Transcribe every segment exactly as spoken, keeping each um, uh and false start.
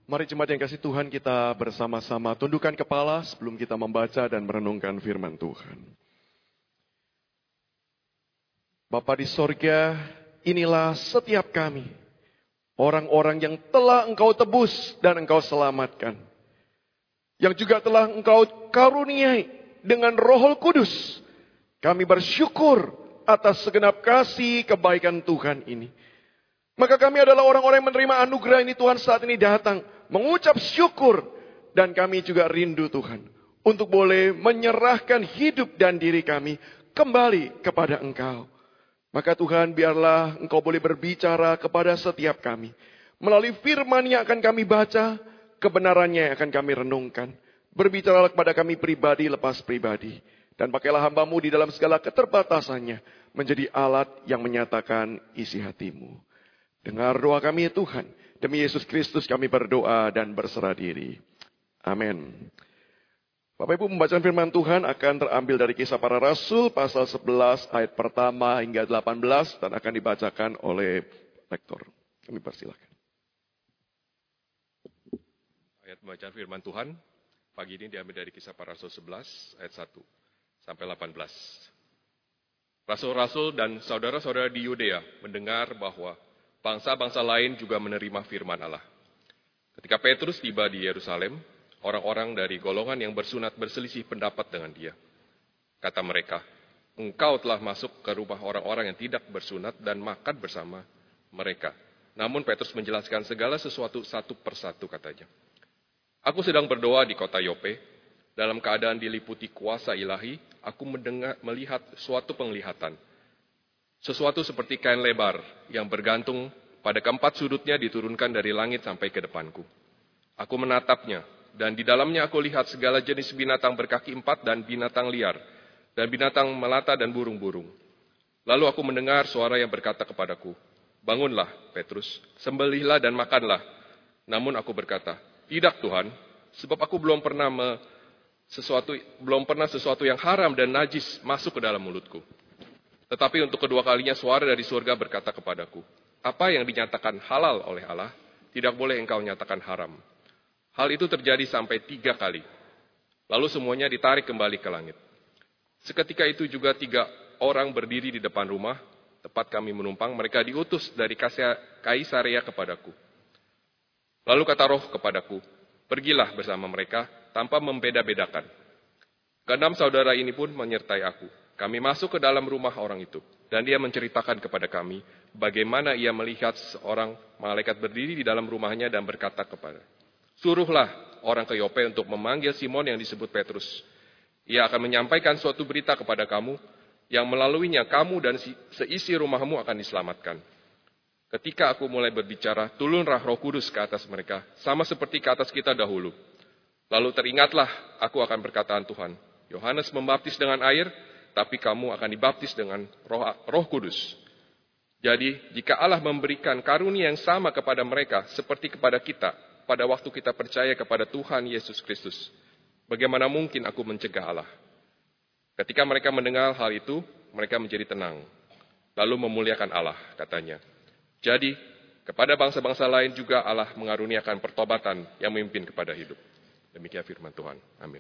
Mari jemaat yang kasih Tuhan, kita bersama-sama tundukkan kepala sebelum kita membaca dan merenungkan firman Tuhan. Bapa di sorga, inilah setiap kami, orang-orang yang telah Engkau tebus dan Engkau selamatkan. Yang juga telah Engkau karuniai dengan Roh Kudus. Kami bersyukur atas segenap kasih kebaikan Tuhan ini. Maka kami adalah orang-orang yang menerima anugerah ini Tuhan saat ini datang. Mengucap syukur. Dan kami juga rindu Tuhan. Untuk boleh menyerahkan hidup dan diri kami kembali kepada Engkau. Maka Tuhan biarlah Engkau boleh berbicara kepada setiap kami. Melalui firman yang akan kami baca, kebenarannya yang akan kami renungkan. Berbicaralah kepada kami pribadi lepas pribadi. Dan pakailah hamba-Mu di dalam segala keterbatasannya. Menjadi alat yang menyatakan isi hati-Mu. Dengar doa kami ya Tuhan. Demi Yesus Kristus kami berdoa dan berserah diri. Amin. Bapak Ibu, pembacaan firman Tuhan akan terambil dari Kisah Para Rasul pasal sebelas ayat pertama hingga delapan belas dan akan dibacakan oleh lektor. Kami persilakan. Ayat pembacaan firman Tuhan pagi ini diambil dari Kisah Para Rasul sebelas ayat satu sampai delapan belas. Rasul-rasul dan saudara-saudara di Yudea mendengar bahwa bangsa-bangsa lain juga menerima firman Allah. Ketika Petrus tiba di Yerusalem, orang-orang dari golongan yang bersunat berselisih pendapat dengan dia. Kata mereka, engkau telah masuk ke rumah orang-orang yang tidak bersunat dan makan bersama mereka. Namun Petrus menjelaskan segala sesuatu satu persatu katanya. Aku sedang berdoa di kota Yope, dalam keadaan diliputi kuasa ilahi, aku mendengar, melihat suatu penglihatan. Sesuatu seperti kain lebar yang bergantung pada keempat sudutnya diturunkan dari langit sampai ke depanku. Aku menatapnya, dan di dalamnya aku lihat segala jenis binatang berkaki empat dan binatang liar, dan binatang melata dan burung-burung. Lalu aku mendengar suara yang berkata kepadaku, bangunlah Petrus, sembelihlah dan makanlah. Namun aku berkata, tidak Tuhan, sebab aku belum pernah me, sesuatu belum pernah sesuatu yang haram dan najis masuk ke dalam mulutku. Tetapi untuk kedua kalinya suara dari surga berkata kepadaku, apa yang dinyatakan halal oleh Allah, tidak boleh engkau nyatakan haram. Hal itu terjadi sampai tiga kali. Lalu semuanya ditarik kembali ke langit. Seketika itu juga tiga orang berdiri di depan rumah, tempat kami menumpang, mereka diutus dari Kaisarea kepadaku. Lalu kata Roh kepadaku, pergilah bersama mereka tanpa membeda-bedakan. Keenam saudara ini pun menyertai aku. Kami masuk ke dalam rumah orang itu, dan dia menceritakan kepada kami bagaimana ia melihat seorang malaikat berdiri di dalam rumahnya dan berkata kepada, suruhlah orang ke Yope untuk memanggil Simon yang disebut Petrus. Ia akan menyampaikan suatu berita kepada kamu, yang melaluinya kamu dan seisi rumahmu akan diselamatkan. Ketika aku mulai berbicara, turunlah Roh Kudus ke atas mereka, sama seperti ke atas kita dahulu. Lalu teringatlah aku akan perkataan Tuhan. Yohanes membaptis dengan air, tapi kamu akan dibaptis dengan roh, roh Kudus. Jadi, jika Allah memberikan karunia yang sama kepada mereka, seperti kepada kita, pada waktu kita percaya kepada Tuhan Yesus Kristus, bagaimana mungkin aku mencegah Allah? Ketika mereka mendengar hal itu, mereka menjadi tenang. Lalu memuliakan Allah, katanya. Jadi, kepada bangsa-bangsa lain juga Allah mengaruniakan pertobatan yang memimpin kepada hidup. Demikian firman Tuhan. Amin.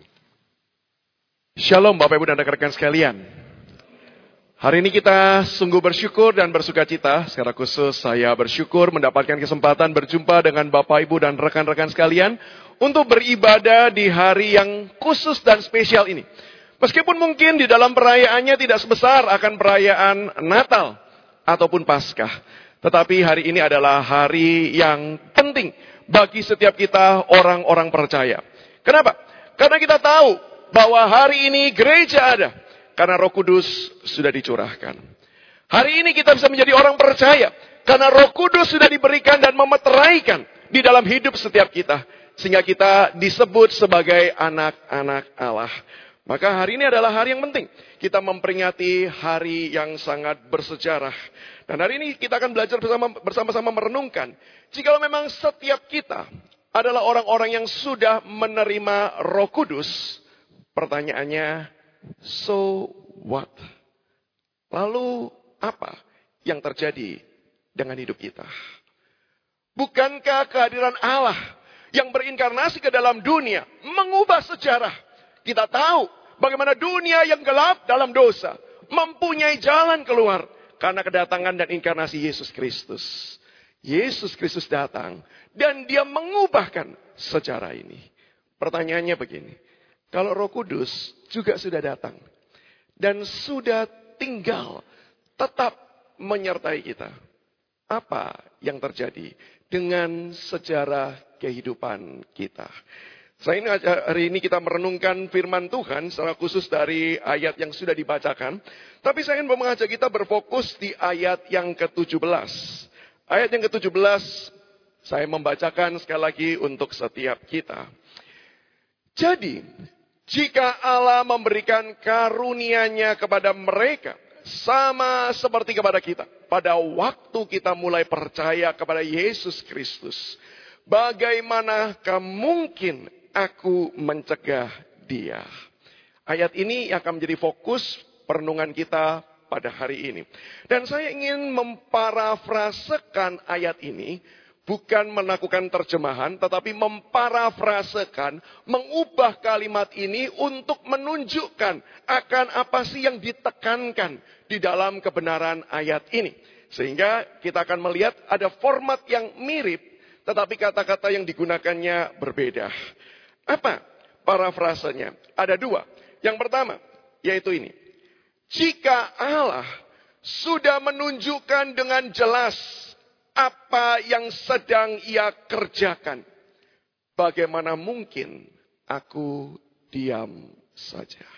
Shalom Bapak Ibu dan rekan-rekan sekalian. Hari ini kita sungguh bersyukur dan bersuka cita. Secara khusus saya bersyukur mendapatkan kesempatan berjumpa dengan Bapak Ibu dan rekan-rekan sekalian untuk beribadah di hari yang khusus dan spesial ini. Meskipun mungkin di dalam perayaannya tidak sebesar akan perayaan Natal ataupun Paskah. Tetapi hari ini adalah hari yang penting bagi setiap kita orang-orang percaya. Kenapa? Karena kita tahu bahwa hari ini gereja ada. Karena Roh Kudus sudah dicurahkan. Hari ini kita bisa menjadi orang percaya. Karena Roh Kudus sudah diberikan dan memeteraikan di dalam hidup setiap kita. Sehingga kita disebut sebagai anak-anak Allah. Maka hari ini adalah hari yang penting. Kita memperingati hari yang sangat bersejarah. Dan hari ini kita akan belajar bersama, bersama-sama merenungkan. Jikalau memang setiap kita adalah orang-orang yang sudah menerima Roh Kudus. Pertanyaannya, so what? Lalu apa yang terjadi dengan hidup kita? Bukankah kehadiran Allah yang berinkarnasi ke dalam dunia, mengubah sejarah. Kita tahu bagaimana dunia yang gelap dalam dosa mempunyai jalan keluar karena kedatangan dan inkarnasi Yesus Kristus. Yesus Kristus datang dan dia mengubahkan sejarah ini. Pertanyaannya begini, kalau Roh Kudus juga sudah datang dan sudah tinggal tetap menyertai kita, apa yang terjadi dengan sejarah kehidupan kita? Selain hari ini kita merenungkan firman Tuhan secara khusus dari ayat yang sudah dibacakan, tapi saya ingin mengajak kita berfokus di ayat yang ketujuh belas. Ayat yang ketujuh belas saya membacakan sekali lagi untuk setiap kita. Jadi, jika Allah memberikan karunia-Nya kepada mereka sama seperti kepada kita pada waktu kita mulai percaya kepada Yesus Kristus, bagaimanakah mungkin aku mencegah dia? Ayat ini akan menjadi fokus perenungan kita pada hari ini. Dan saya ingin memparafrasekan ayat ini, bukan melakukan terjemahan, tetapi memparafrasekan, mengubah kalimat ini untuk menunjukkan akan apa sih yang ditekankan di dalam kebenaran ayat ini. Sehingga kita akan melihat ada format yang mirip, tetapi kata-kata yang digunakannya berbeda. Apa parafrasenya? Ada dua. Yang pertama, yaitu ini. Jika Allah sudah menunjukkan dengan jelas apa yang sedang ia kerjakan, bagaimana mungkin aku diam saja?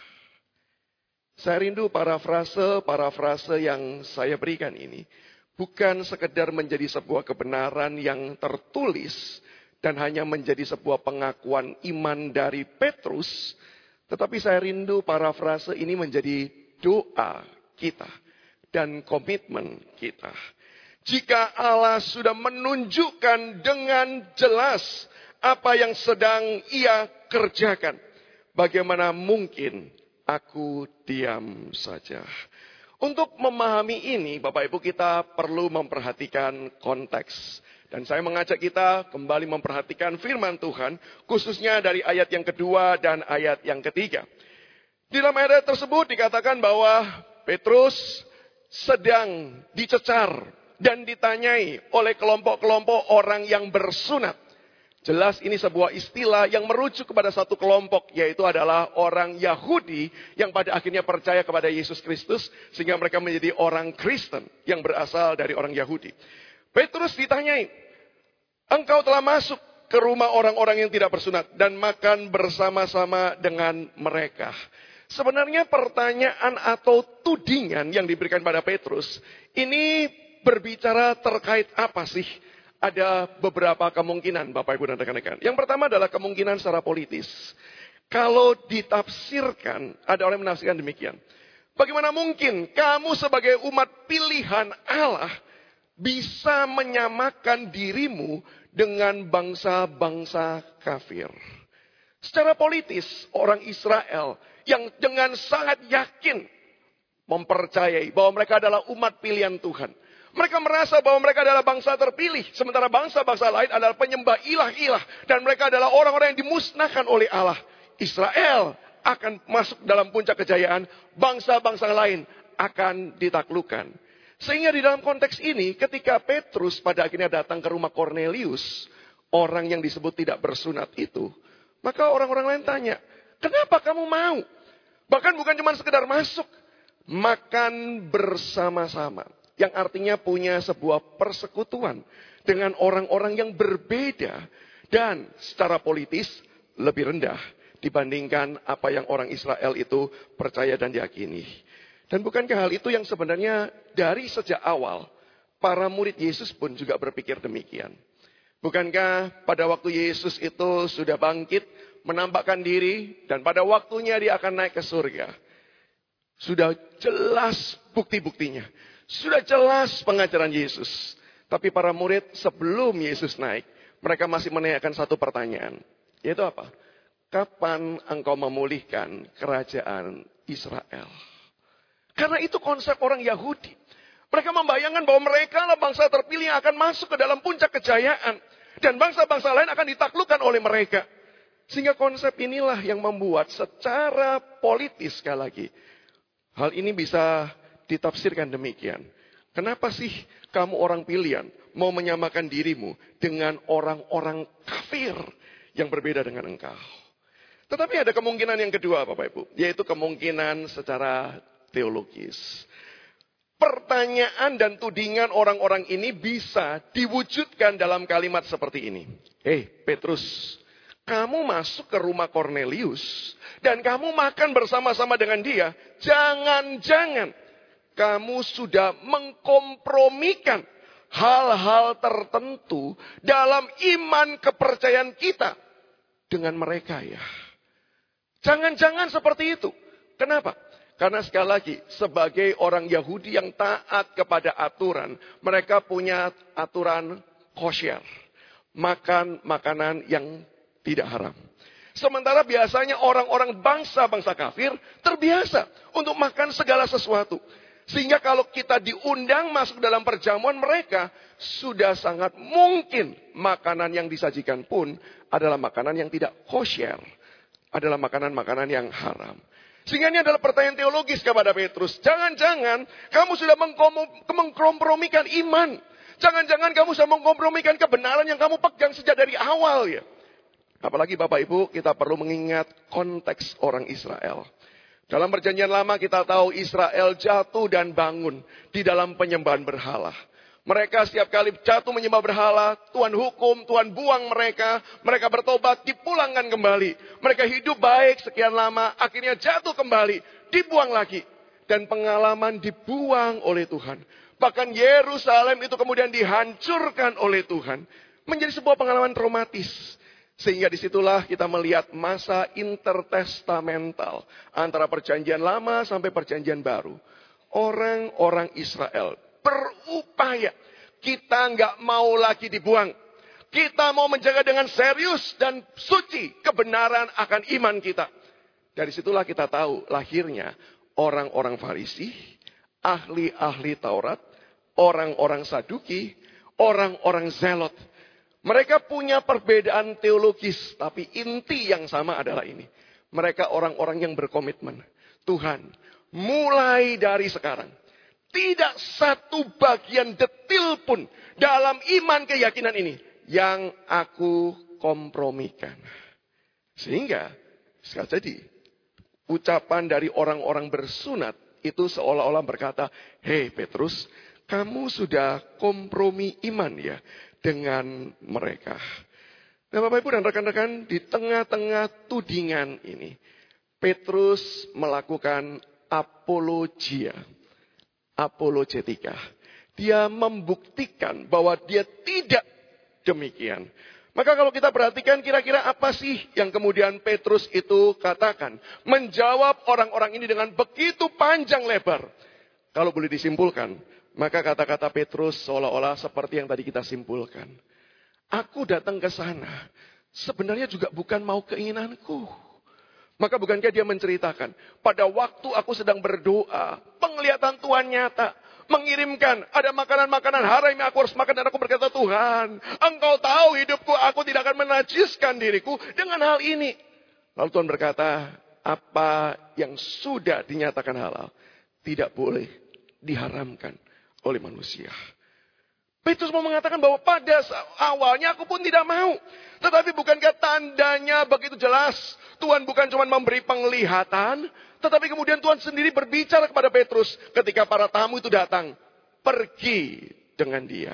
Saya rindu parafrase-parafrase yang saya berikan ini bukan sekedar menjadi sebuah kebenaran yang tertulis dan hanya menjadi sebuah pengakuan iman dari Petrus, tetapi saya rindu parafrase ini menjadi doa kita dan komitmen kita. Jika Allah sudah menunjukkan dengan jelas apa yang sedang ia kerjakan, bagaimana mungkin aku diam saja? Untuk memahami ini, Bapak Ibu, kita perlu memperhatikan konteks. Dan saya mengajak kita kembali memperhatikan firman Tuhan, khususnya dari ayat yang kedua dan ayat yang ketiga. Di dalam ayat tersebut dikatakan bahwa Petrus sedang dicecar dan ditanyai oleh kelompok-kelompok orang yang bersunat. Jelas ini sebuah istilah yang merujuk kepada satu kelompok, yaitu adalah orang Yahudi yang pada akhirnya percaya kepada Yesus Kristus, sehingga mereka menjadi orang Kristen yang berasal dari orang Yahudi. Petrus ditanyai, engkau telah masuk ke rumah orang-orang yang tidak bersunat dan makan bersama-sama dengan mereka. Sebenarnya pertanyaan atau tudingan yang diberikan pada Petrus ini berbicara terkait apa sih? Ada beberapa kemungkinan, Bapak Ibu dan rekan-rekan. Yang pertama adalah kemungkinan secara politis. Kalau ditafsirkan, ada orang yang menafsirkan demikian. Bagaimana mungkin kamu sebagai umat pilihan Allah bisa menyamakan dirimu dengan bangsa-bangsa kafir? Secara politis, orang Israel yang dengan sangat yakin mempercayai bahwa mereka adalah umat pilihan Tuhan. Mereka merasa bahwa mereka adalah bangsa terpilih. Sementara bangsa-bangsa lain adalah penyembah ilah-ilah. Dan mereka adalah orang-orang yang dimusnahkan oleh Allah. Israel akan masuk dalam puncak kejayaan. Bangsa-bangsa lain akan ditaklukkan. Sehingga di dalam konteks ini, ketika Petrus pada akhirnya datang ke rumah Kornelius, orang yang disebut tidak bersunat itu, maka orang-orang lain tanya, kenapa kamu mau? Bahkan bukan cuma sekedar masuk, makan bersama-sama. Yang artinya punya sebuah persekutuan dengan orang-orang yang berbeda. Dan secara politis lebih rendah dibandingkan apa yang orang Israel itu percaya dan diyakini. Dan bukankah hal itu yang sebenarnya dari sejak awal para murid Yesus pun juga berpikir demikian. Bukankah pada waktu Yesus itu sudah bangkit, menampakkan diri, dan pada waktunya dia akan naik ke surga. Sudah jelas bukti-buktinya. Sudah jelas pengajaran Yesus. Tapi para murid sebelum Yesus naik, mereka masih menanyakan satu pertanyaan. Yaitu apa? Kapan engkau memulihkan kerajaan Israel? Karena itu konsep orang Yahudi. Mereka membayangkan bahwa mereka adalah bangsa terpilih yang akan masuk ke dalam puncak kejayaan. Dan bangsa-bangsa lain akan ditaklukkan oleh mereka. Sehingga konsep inilah yang membuat secara politis sekali lagi. Hal ini bisa ditafsirkan demikian. Kenapa sih kamu orang pilihan mau menyamakan dirimu dengan orang-orang kafir yang berbeda dengan engkau? Tetapi ada kemungkinan yang kedua Bapak Ibu. Yaitu kemungkinan secara teologis. Pertanyaan dan tudingan orang-orang ini bisa diwujudkan dalam kalimat seperti ini. Eh Petrus, kamu masuk ke rumah Kornelius dan kamu makan bersama-sama dengan dia. Jangan-jangan kamu sudah mengkompromikan hal-hal tertentu dalam iman kepercayaan kita dengan mereka ya. Jangan-jangan seperti itu. Kenapa? Karena sekali lagi, sebagai orang Yahudi yang taat kepada aturan, mereka punya aturan kosher. Makan makanan yang tidak haram. Sementara biasanya orang-orang bangsa-bangsa kafir terbiasa untuk makan segala sesuatu. Sehingga kalau kita diundang masuk dalam perjamuan mereka, sudah sangat mungkin makanan yang disajikan pun adalah makanan yang tidak kosher. Adalah makanan-makanan yang haram. Sehingga ini adalah pertanyaan teologis kepada Petrus. Jangan-jangan kamu sudah mengkompromikan iman. Jangan-jangan kamu sudah mengkompromikan kebenaran yang kamu pegang sejak dari awal ya. Apalagi Bapak Ibu, kita perlu mengingat konteks orang Israel. Dalam perjanjian lama kita tahu Israel jatuh dan bangun di dalam penyembahan berhala. Mereka setiap kali jatuh menyembah berhala, Tuhan hukum, Tuhan buang mereka. Mereka bertobat, dipulangkan kembali. Mereka hidup baik sekian lama, akhirnya jatuh kembali, dibuang lagi. Dan pengalaman dibuang oleh Tuhan. Bahkan Yerusalem itu kemudian dihancurkan oleh Tuhan. Menjadi sebuah pengalaman traumatis. Sehingga disitulah kita melihat masa intertestamental. Antara perjanjian lama sampai perjanjian baru. Orang-orang Israel berupaya. Kita nggak mau lagi dibuang. Kita mau menjaga dengan serius dan suci kebenaran akan iman kita. Dari situlah kita tahu lahirnya orang-orang Farisi, ahli-ahli Taurat, orang-orang Saduki, orang-orang Zelot. Mereka punya perbedaan teologis, tapi inti yang sama adalah ini. Mereka orang-orang yang berkomitmen. Tuhan, mulai dari sekarang, tidak satu bagian detil pun dalam iman keyakinan ini yang aku kompromikan. Sehingga, sekali jadi, ucapan dari orang-orang bersunat itu seolah-olah berkata, hei Petrus, kamu sudah kompromi iman ya dengan mereka. Nah Bapak Ibu dan rekan-rekan, di tengah-tengah tudingan ini, Petrus melakukan apologia, apologetika. Dia membuktikan bahwa dia tidak demikian. Maka kalau kita perhatikan kira-kira apa sih yang kemudian Petrus itu katakan. Menjawab orang-orang ini dengan begitu panjang lebar. Kalau boleh disimpulkan, maka kata-kata Petrus seolah-olah seperti yang tadi kita simpulkan. Aku datang ke sana sebenarnya juga bukan mau keinginanku. Maka bukankah dia menceritakan, pada waktu aku sedang berdoa, penglihatan Tuhan nyata. Mengirimkan, ada makanan-makanan haram yang aku harus makan. Dan aku berkata, Tuhan, Engkau tahu hidupku, aku tidak akan menajiskan diriku dengan hal ini. Lalu Tuhan berkata, apa yang sudah dinyatakan halal, tidak boleh diharamkan oleh manusia. Petrus mau mengatakan bahwa pada awalnya aku pun tidak mau. Tetapi bukankah tandanya begitu jelas? Tuhan bukan cuma memberi penglihatan, tetapi kemudian Tuhan sendiri berbicara kepada Petrus ketika para tamu itu datang. Pergi dengan dia.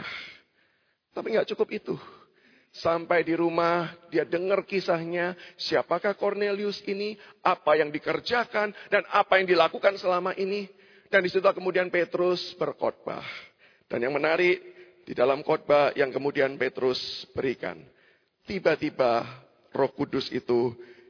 Tapi gak cukup itu. Sampai di rumah dia dengar kisahnya. Siapakah Kornelius ini? Apa yang dikerjakan dan apa yang dilakukan selama ini. Dan disitulah kemudian Petrus berkhotbah. Dan yang menarik, di dalam khotbah yang kemudian Petrus berikan, tiba-tiba Roh Kudus itu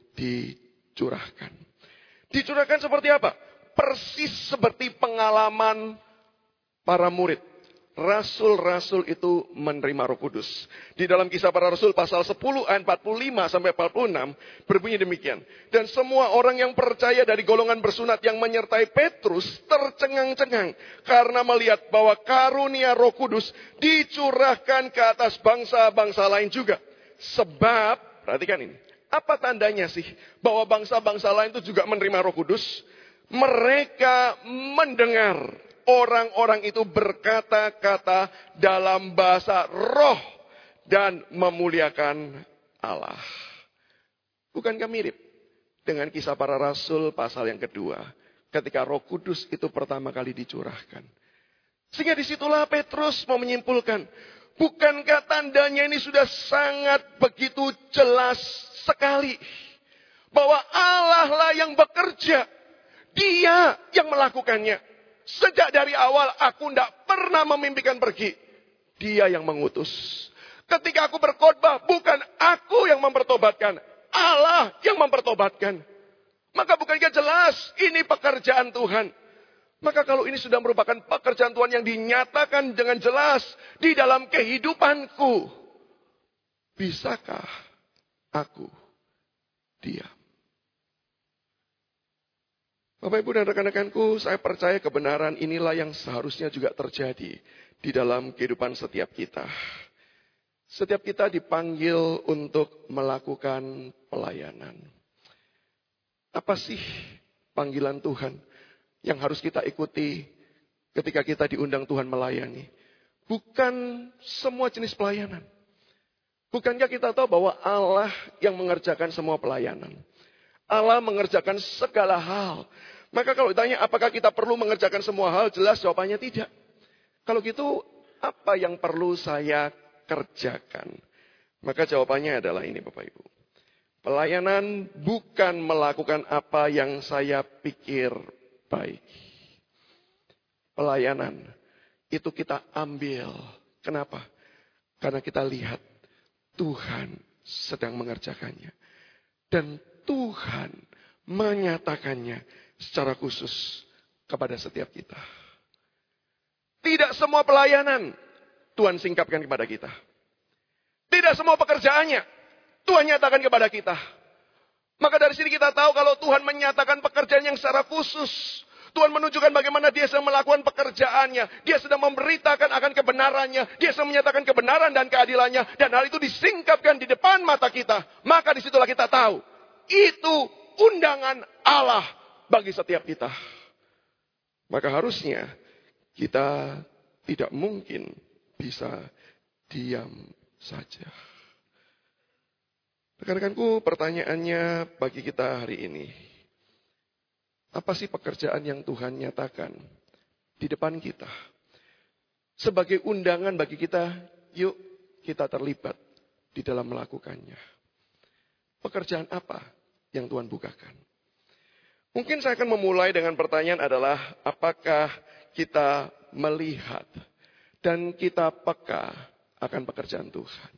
dicurahkan. Dicurahkan seperti apa? Persis seperti pengalaman para murid. rasul-rasul itu menerima Roh Kudus. Di dalam Kisah Para Rasul pasal sepuluh ayat empat puluh lima sampai empat puluh enam berbunyi demikian. Dan semua orang yang percaya dari golongan bersunat yang menyertai Petrus tercengang-cengang karena melihat bahwa karunia Roh Kudus dicurahkan ke atas bangsa-bangsa lain juga. Sebab, perhatikan ini, apa tandanya sih bahwa bangsa-bangsa lain itu juga menerima Roh Kudus? Mereka mendengar orang-orang itu berkata-kata dalam bahasa roh dan memuliakan Allah. Bukankah mirip dengan Kisah Para Rasul pasal yang kedua, ketika Roh Kudus itu pertama kali dicurahkan? Sehingga disitulah Petrus mau menyimpulkan, bukankah tandanya ini sudah sangat begitu jelas sekali bahwa Allah lah yang bekerja, Dia yang melakukannya. Sejak dari awal aku tidak pernah memimpikan pergi. Dia yang mengutus. Ketika aku berkhotbah, bukan aku yang mempertobatkan. Allah yang mempertobatkan. Maka bukankah jelas ini pekerjaan Tuhan? Maka kalau ini sudah merupakan pekerjaan Tuhan yang dinyatakan dengan jelas di dalam kehidupanku, bisakah aku diam? Bapak, Ibu, dan rekan-rekanku, saya percaya kebenaran inilah yang seharusnya juga terjadi di dalam kehidupan setiap kita. Setiap kita dipanggil untuk melakukan pelayanan. Apa sih panggilan Tuhan yang harus kita ikuti ketika kita diundang Tuhan melayani? Bukan semua jenis pelayanan. Bukankah kita tahu bahwa Allah yang mengerjakan semua pelayanan? Allah mengerjakan segala hal. Maka kalau ditanya apakah kita perlu mengerjakan semua hal, jelas jawabannya tidak. Kalau gitu, apa yang perlu saya kerjakan? Maka jawabannya adalah ini, Bapak Ibu. Pelayanan bukan melakukan apa yang saya pikir baik. Pelayanan itu kita ambil. Kenapa? Karena kita lihat Tuhan sedang mengerjakannya. Dan Tuhan menyatakannya secara khusus kepada setiap kita. Tidak semua pelayanan Tuhan singkapkan kepada kita. Tidak semua pekerjaannya Tuhan nyatakan kepada kita. Maka dari sini kita tahu kalau Tuhan menyatakan pekerjaan yang secara khusus, Tuhan menunjukkan bagaimana Dia sedang melakukan pekerjaannya. Dia sedang memberitakan akan kebenarannya. Dia sedang menyatakan kebenaran dan keadilannya. Dan hal itu disingkapkan di depan mata kita. Maka disitulah kita tahu. Itu undangan Allah bagi setiap kita. Maka harusnya kita tidak mungkin bisa diam saja. Rekan-rekanku, pertanyaannya bagi kita hari ini. Apa sih pekerjaan yang Tuhan nyatakan di depan kita? Sebagai undangan bagi kita, yuk kita terlibat di dalam melakukannya. Pekerjaan apa yang Tuhan bukakan? Mungkin saya akan memulai dengan pertanyaan adalah, apakah kita melihat dan kita peka akan pekerjaan Tuhan?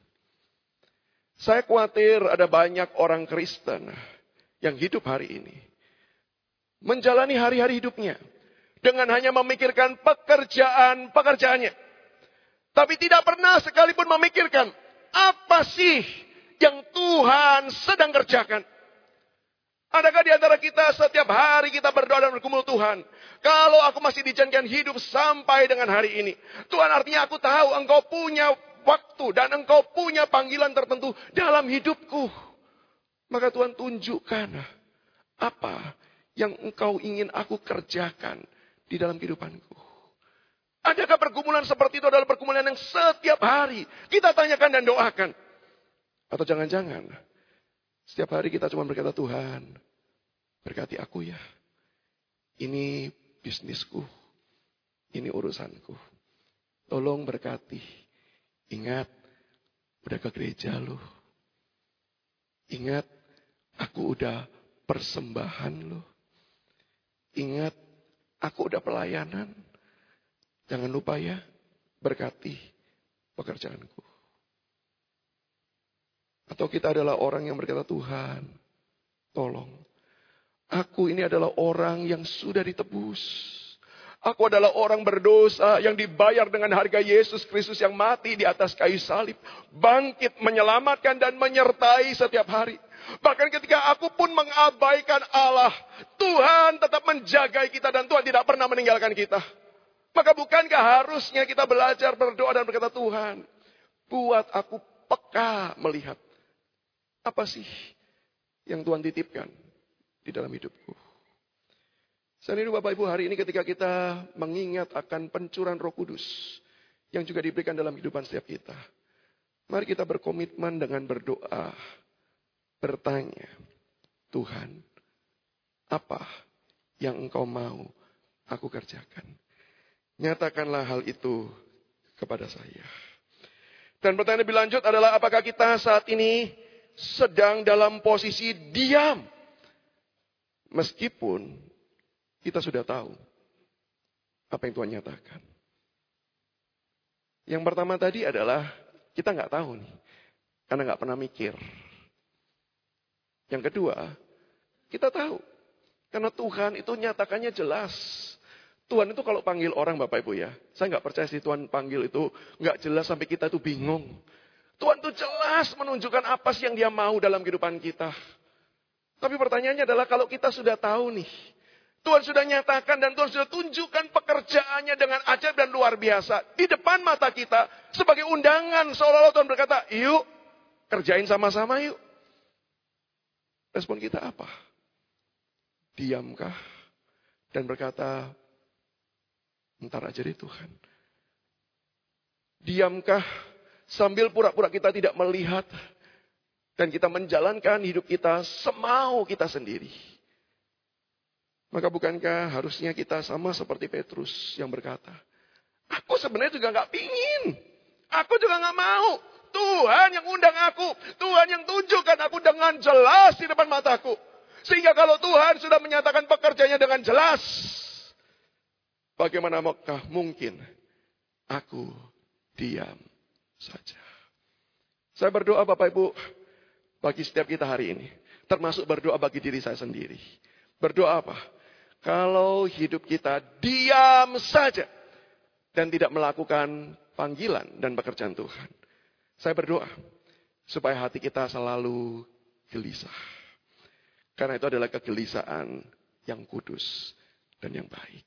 Saya khawatir ada banyak orang Kristen yang hidup hari ini, menjalani hari-hari hidupnya dengan hanya memikirkan pekerjaan-pekerjaannya. Tapi tidak pernah sekalipun memikirkan, apa sih yang Tuhan sedang kerjakan. Adakah di antara kita setiap hari kita berdoa dan bergumul, Tuhan, kalau aku masih dijanjikan hidup sampai dengan hari ini, Tuhan, artinya aku tahu Engkau punya waktu dan Engkau punya panggilan tertentu dalam hidupku. Maka Tuhan, tunjukkan apa yang Engkau ingin aku kerjakan di dalam kehidupanku. Adakah pergumulan seperti itu adalah pergumulan yang setiap hari kita tanyakan dan doakan? Atau jangan-jangan setiap hari kita cuma berkata, Tuhan, berkati aku ya. Ini bisnisku. Ini urusanku. Tolong berkati. Ingat, udah ke gereja loh. Ingat, aku udah persembahan loh. Ingat, aku udah pelayanan. Jangan lupa ya, berkati pekerjaanku. Atau kita adalah orang yang berkata, Tuhan, tolong. Aku ini adalah orang yang sudah ditebus. Aku adalah orang berdosa yang dibayar dengan harga Yesus Kristus yang mati di atas kayu salib. Bangkit, menyelamatkan dan menyertai setiap hari. Bahkan ketika aku pun mengabaikan Allah, Tuhan tetap menjaga kita dan Tuhan tidak pernah meninggalkan kita. Maka bukankah harusnya kita belajar berdoa dan berkata, Tuhan, buat aku peka melihat apa sih yang Tuhan titipkan di dalam hidupku. Selain itu Bapak Ibu, hari ini ketika kita mengingat akan pencurahan Roh Kudus yang juga diberikan dalam kehidupan setiap kita, mari kita berkomitmen dengan berdoa, bertanya, Tuhan, apa yang Engkau mau aku kerjakan? Nyatakanlah hal itu kepada saya. Dan pertanyaan lebih lanjut adalah, apakah kita saat ini sedang dalam posisi diam? Meskipun kita sudah tahu apa yang Tuhan nyatakan. Yang pertama tadi adalah kita nggak tahu nih, karena nggak pernah mikir. Yang kedua, kita tahu karena Tuhan itu nyatakannya jelas. Tuhan itu kalau panggil orang Bapak Ibu ya, saya nggak percaya sih Tuhan panggil itu nggak jelas sampai kita itu bingung. Tuhan itu jelas menunjukkan apa sih yang Dia mau dalam kehidupan kita. Tapi pertanyaannya adalah kalau kita sudah tahu nih, Tuhan sudah nyatakan dan Tuhan sudah tunjukkan pekerjaannya dengan ajaib dan luar biasa. Di depan mata kita sebagai undangan. Seolah-olah Tuhan berkata, yuk kerjain sama-sama yuk. Respon kita apa? Diamkah? Dan berkata, ntar aja deh Tuhan. Diamkah sambil pura-pura kita tidak melihat. Dan kita menjalankan hidup kita semau kita sendiri. Maka bukankah harusnya kita sama seperti Petrus yang berkata, aku sebenarnya juga gak pingin. Aku juga gak mau. Tuhan yang undang aku. Tuhan yang tunjukkan aku dengan jelas di depan mataku. Sehingga kalau Tuhan sudah menyatakan pekerjaannya dengan jelas, bagaimana mungkin aku diam saja. Saya berdoa Bapak Ibu, bagi setiap kita hari ini. Termasuk berdoa bagi diri saya sendiri. Berdoa apa? Kalau hidup kita diam saja dan tidak melakukan panggilan dan pekerjaan Tuhan. Saya berdoa supaya hati kita selalu gelisah. Karena itu adalah kegelisahan yang kudus dan yang baik.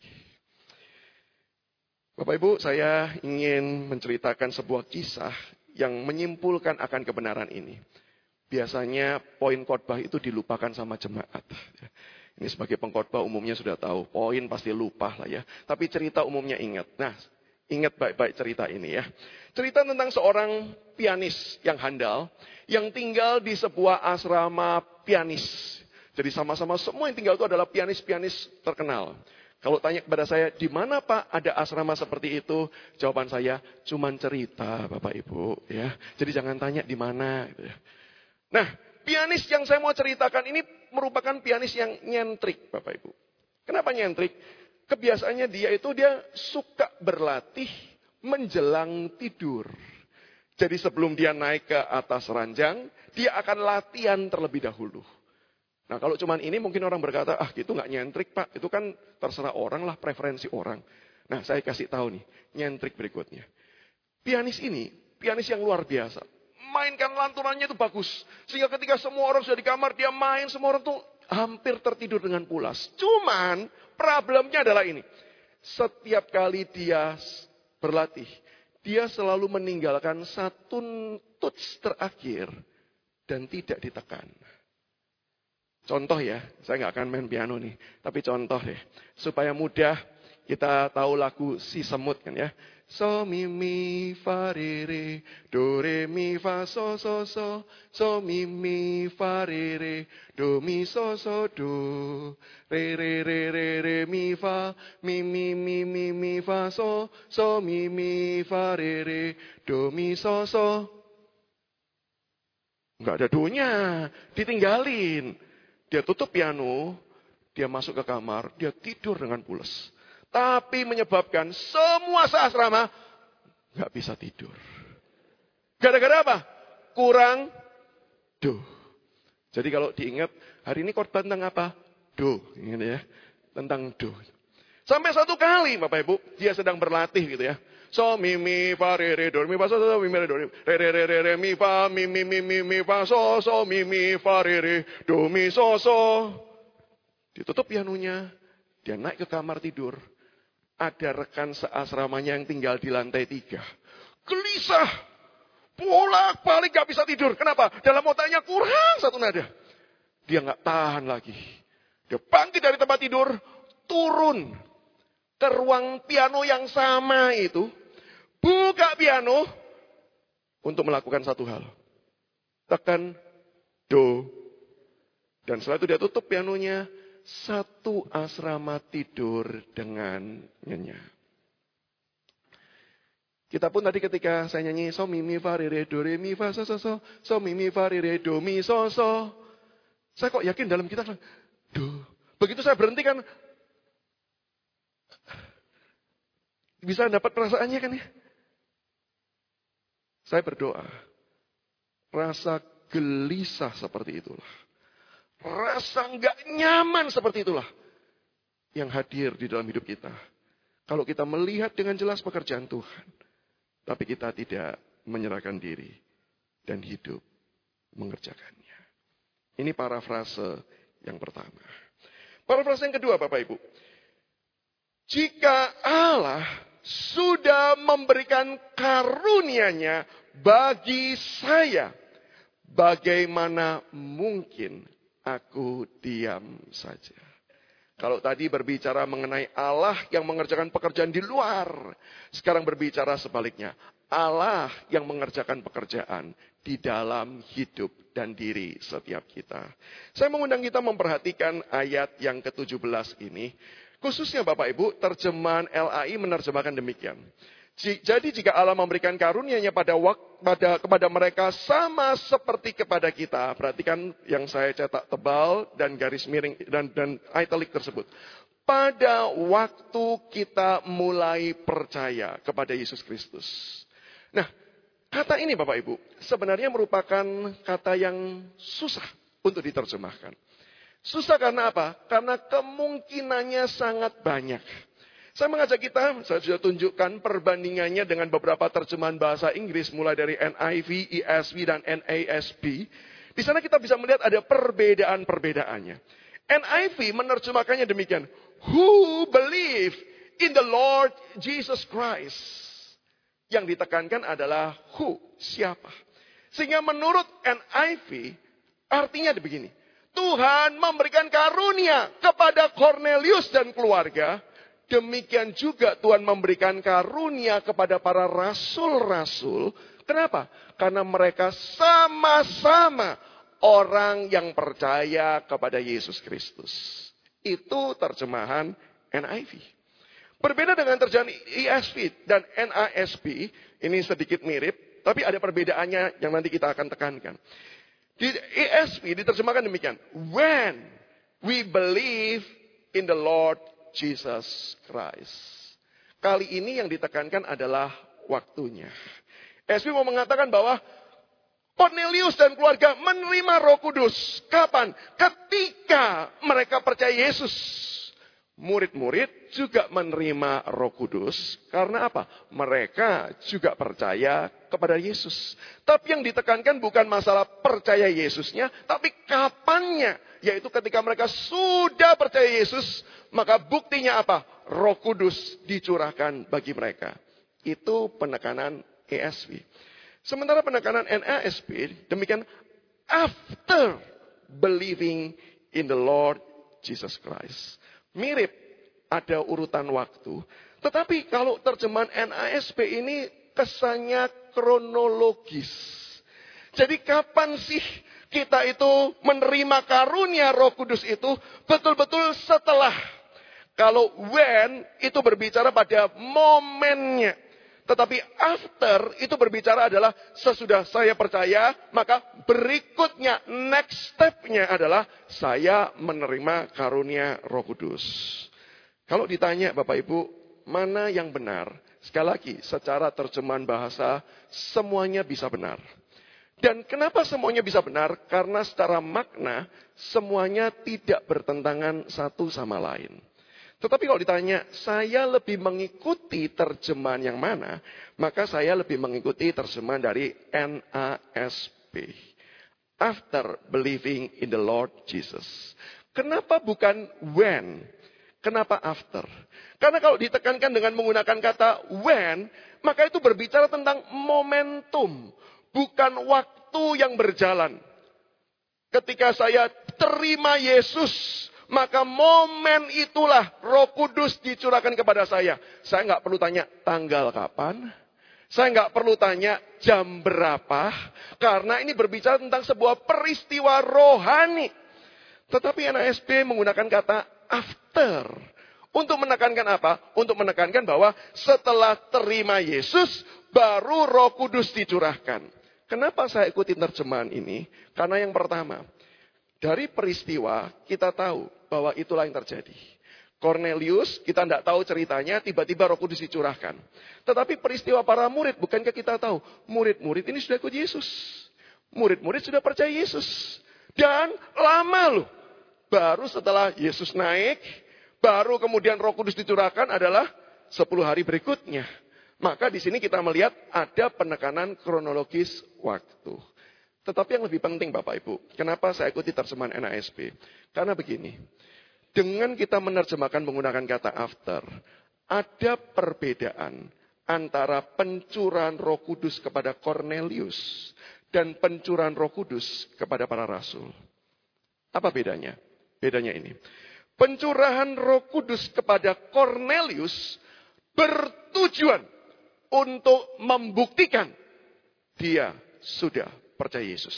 Bapak Ibu, saya ingin menceritakan sebuah kisah yang menyimpulkan akan kebenaran ini. Biasanya poin khotbah itu dilupakan sama jemaat. Ini sebagai pengkhotbah umumnya sudah tahu. Poin pasti lupa lah ya. Tapi cerita umumnya ingat. Nah, ingat baik-baik cerita ini ya. Cerita tentang seorang pianis yang handal. Yang tinggal di sebuah asrama pianis. Jadi sama-sama semua yang tinggal itu adalah pianis-pianis terkenal. Kalau tanya kepada saya, di mana Pak ada asrama seperti itu? Jawaban saya, cuman cerita Bapak Ibu. Ya. Jadi jangan tanya di mana. Gitu ya. Nah, pianis yang saya mau ceritakan ini merupakan pianis yang nyentrik, Bapak Ibu. Kenapa nyentrik? Kebiasaannya dia itu dia suka berlatih menjelang tidur. Jadi sebelum dia naik ke atas ranjang, dia akan latihan terlebih dahulu. Nah kalau cuman ini mungkin orang berkata, ah gitu gak nyentrik Pak. Itu kan terserah orang lah, preferensi orang. Nah saya kasih tahu nih, nyentrik berikutnya. Pianis ini, pianis yang luar biasa. Mainkan lantunannya itu bagus. Sehingga ketika semua orang sudah di kamar, dia main, semua orang tuh hampir tertidur dengan pulas. Cuman problemnya adalah ini. Setiap kali dia berlatih, dia selalu meninggalkan satu touch terakhir dan tidak ditekan. Contoh ya, saya nggak akan main piano nih. Tapi contoh deh, supaya mudah kita tahu lagu Si Semut kan ya. So, mi, mi, fa, re, re, do, re, mi, fa, so, so, so, so, mi, mi, fa, re, re, do, mi, so, so, do, re, re, re, re, re, mi, fa, mi, mi, mi, mi, mi, fa, so, so, mi, mi, fa, re, re, do, mi, so, so. Enggak ada do-nya, ditinggalin. Dia tutup piano, dia masuk ke kamar, dia tidur dengan pulas. Tapi menyebabkan semua seasrama nggak bisa tidur. Gara-gara apa? Kurang do. Jadi kalau diingat, hari ini khotbah tentang apa? Do. Ingat ya, tentang do. Sampai satu kali Bapak Ibu, dia sedang berlatih gitu ya. So, mi, mi, fa, re, re, do, mi, fa, so, so, mi, mi, re, do, re, re, re, re, re, mi, fa, mi, mi, mi, mi, mi, fa, so, so, mi, mi, fa, re, re, do, mi, so, so. Ditutup pianonya, dia naik ke kamar tidur. Ada rekan seasramanya yang tinggal di lantai tiga. Gelisah, bolak-balik gak bisa tidur. Kenapa? Dalam otaknya kurang satu nada. Dia gak tahan lagi. Dia bangkit dari tempat tidur, turun ke ruang piano yang sama itu. Buka piano untuk melakukan satu hal. Tekan do. Dan setelah itu dia tutup pianonya. Satu asrama tidur dengan nyenyak. Kita pun tadi ketika saya nyanyi so mi mi fa re re do re mi fa so so so so mi mi fa re re do mi so so. Saya kok yakin dalam kita do. Begitu saya berhenti kan bisa dapat perasaannya kan ya. Saya berdoa. Rasa gelisah seperti itulah. Rasa nggak nyaman seperti itulah yang hadir di dalam hidup kita. Kalau kita melihat dengan jelas pekerjaan Tuhan, tapi kita tidak menyerahkan diri dan hidup mengerjakannya. Ini parafrase yang pertama. Parafrase yang kedua Bapak Ibu. Jika Allah sudah memberikan karunia-Nya bagi saya, bagaimana mungkin aku diam saja. Kalau tadi berbicara mengenai Allah yang mengerjakan pekerjaan di luar. Sekarang berbicara sebaliknya. Allah yang mengerjakan pekerjaan di dalam hidup dan diri setiap kita. Saya mengundang kita memperhatikan ayat yang ketujuh belas ini. Khususnya Bapak Ibu, terjemahan L A I menerjemahkan demikian. Jadi jika Allah memberikan karunia-Nya pada, pada kepada mereka sama seperti kepada kita. Perhatikan yang saya cetak tebal dan garis miring dan, dan italic tersebut. Pada waktu kita mulai percaya kepada Yesus Kristus. Nah, kata ini Bapak Ibu sebenarnya merupakan kata yang susah untuk diterjemahkan. Susah karena apa? Karena kemungkinannya sangat banyak. Saya mengajak kita, saya sudah tunjukkan perbandingannya dengan beberapa terjemahan bahasa Inggris, mulai dari N I V, E S V, dan N A S B. Di sana kita bisa melihat ada perbedaan-perbedaannya. N I V menerjemahkannya demikian, who believe in the Lord Jesus Christ. Yang ditekankan adalah who, siapa. Sehingga menurut N I V, artinya begini, Tuhan memberikan karunia kepada Cornelius dan keluarga. Demikian juga Tuhan memberikan karunia kepada para rasul-rasul. Kenapa? Karena mereka sama-sama orang yang percaya kepada Yesus Kristus. Itu terjemahan N I V. Berbeda dengan terjemahan E S V dan N A S B. Ini sedikit mirip, tapi ada perbedaannya yang nanti kita akan tekankan. Di E S V diterjemahkan demikian. When we believe in the Lord Jesus Christ. Kali ini yang ditekankan adalah waktunya. S B mau mengatakan bahwa Cornelius dan keluarga menerima Roh Kudus. Kapan? Ketika mereka percaya Yesus. Murid-murid juga menerima Roh Kudus. Karena apa? Mereka juga percaya kepada Yesus. Tapi yang ditekankan bukan masalah percaya Yesusnya, tapi kapannya. Yaitu ketika mereka sudah percaya Yesus, maka buktinya apa? Roh Kudus dicurahkan bagi mereka. Itu penekanan E S V. Sementara penekanan N A S B, demikian after believing in the Lord Jesus Christ. Mirip, ada urutan waktu. Tetapi kalau terjemahan N A S B ini kesannya kronologis. Jadi kapan sih kita itu menerima karunia Roh Kudus itu? Betul-betul setelah. Kalau when itu berbicara pada momennya. Tetapi after itu berbicara adalah sesudah saya percaya, maka berikutnya next step-nya adalah saya menerima karunia Roh Kudus. Kalau ditanya Bapak Ibu, mana yang benar? Sekali lagi, secara terjemahan bahasa semuanya bisa benar. Dan kenapa semuanya bisa benar? Karena secara makna semuanya tidak bertentangan satu sama lain. Tetapi kalau ditanya, saya lebih mengikuti terjemahan yang mana? Maka saya lebih mengikuti terjemahan dari N A S B. After believing in the Lord Jesus. Kenapa bukan when? Kenapa after? Karena kalau ditekankan dengan menggunakan kata when, maka itu berbicara tentang momentum, bukan waktu yang berjalan. Ketika saya terima Yesus, maka momen itulah Roh Kudus dicurahkan kepada saya. Saya nggak perlu tanya tanggal kapan, saya nggak perlu tanya jam berapa, karena ini berbicara tentang sebuah peristiwa rohani. Tetapi N A S B menggunakan kata after. Untuk menekankan apa? Untuk menekankan bahwa setelah terima Yesus, baru Roh Kudus dicurahkan. Kenapa saya ikuti terjemahan ini? Karena yang pertama, dari peristiwa kita tahu bahwa itulah yang terjadi. Cornelius, kita tidak tahu ceritanya, tiba-tiba Roh Kudus dicurahkan. Tetapi peristiwa para murid, bukankah kita tahu? Murid-murid ini sudah ikut Yesus. Murid-murid sudah percaya Yesus. Dan lama loh. Baru setelah Yesus naik, baru kemudian Roh Kudus dicurahkan adalah sepuluh hari berikutnya. Maka di sini kita melihat ada penekanan kronologis waktu. Tetapi yang lebih penting Bapak Ibu, kenapa saya ikuti terjemahan N A S B? Karena begini, dengan kita menerjemahkan menggunakan kata after, ada perbedaan antara pencurahan Roh Kudus kepada Cornelius dan pencurahan Roh Kudus kepada para rasul. Apa bedanya? Bedanya ini. Pencurahan Roh Kudus kepada Cornelius bertujuan untuk membuktikan dia sudah percaya Yesus.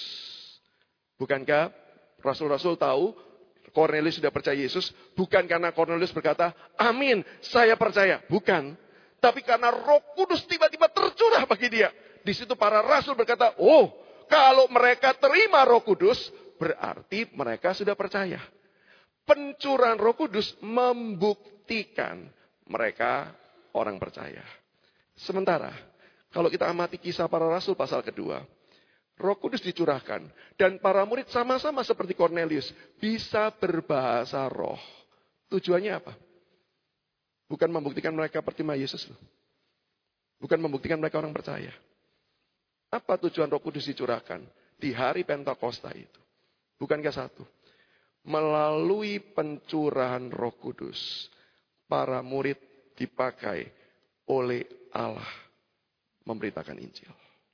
Bukankah rasul-rasul tahu Cornelius sudah percaya Yesus? Bukan karena Cornelius berkata, amin, saya percaya. Bukan. Tapi karena Roh Kudus tiba-tiba tercurah bagi dia. Di situ para rasul berkata, oh, kalau mereka terima Roh Kudus, berarti mereka sudah percaya. Pencurahan Roh Kudus membuktikan mereka orang percaya. Sementara, kalau kita amati kisah para rasul pasal kedua, Roh Kudus dicurahkan. Dan para murid sama-sama seperti Cornelius, bisa berbahasa roh. Tujuannya apa? Bukan membuktikan mereka percaya Yesus. Bukan membuktikan mereka orang percaya. Apa tujuan Roh Kudus dicurahkan di hari Pentakosta itu? Bukankah satu? Melalui pencurahan Roh Kudus, para murid dipakai oleh Allah memberitakan Injil.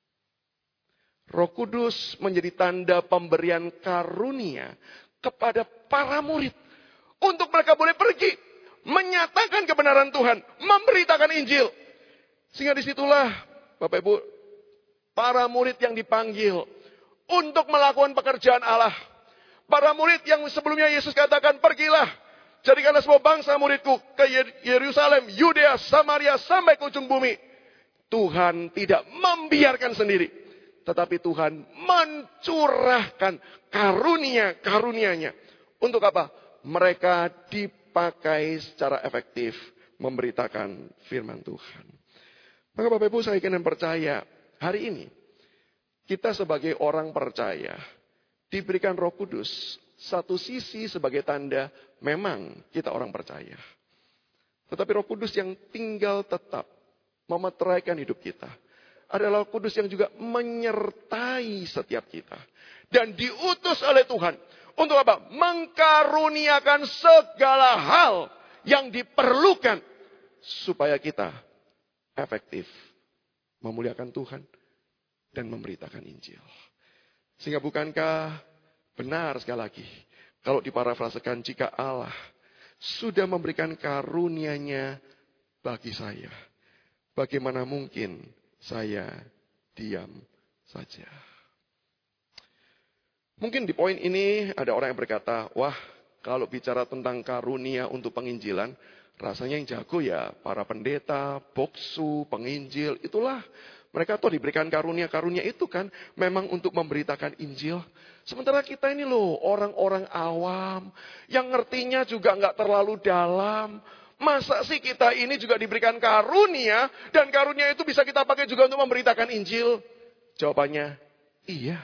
Roh Kudus menjadi tanda pemberian karunia kepada para murid. Untuk mereka boleh pergi, menyatakan kebenaran Tuhan, memberitakan Injil. Sehingga disitulah, Bapak Ibu, para murid yang dipanggil untuk melakukan pekerjaan Allah. Para murid yang sebelumnya Yesus katakan, pergilah, jadikanlah semua bangsa muridku ke Yerusalem, Yudea, Samaria, sampai ke ujung bumi. Tuhan tidak membiarkan sendiri. Tetapi Tuhan mencurahkan karunia-karunianya. Untuk apa? Mereka dipakai secara efektif memberitakan firman Tuhan. Maka Bapak Ibu saya ingin percaya, hari ini kita sebagai orang percaya diberikan Roh Kudus. Satu sisi sebagai tanda memang kita orang percaya. Tetapi Roh Kudus yang tinggal tetap memeteraikan hidup kita adalah Roh Kudus yang juga menyertai setiap kita. Dan diutus oleh Tuhan. Untuk apa? Mengkaruniakan segala hal yang diperlukan. Supaya kita efektif memuliakan Tuhan dan memberitakan Injil. Sehingga bukankah benar sekali lagi. Kalau diparafrasekan, jika Allah sudah memberikan karunia-Nya bagi saya. Bagaimana mungkin saya diam saja. Mungkin di poin ini ada orang yang berkata, wah kalau bicara tentang karunia untuk penginjilan, rasanya yang jago ya para pendeta, boksu, penginjil, itulah. Mereka tuh diberikan karunia-karunia itu kan memang untuk memberitakan Injil. Sementara kita ini loh orang-orang awam yang ngertinya juga nggak terlalu dalam. Masa sih kita ini juga diberikan karunia dan karunia itu bisa kita pakai juga untuk memberitakan Injil? Jawabannya iya.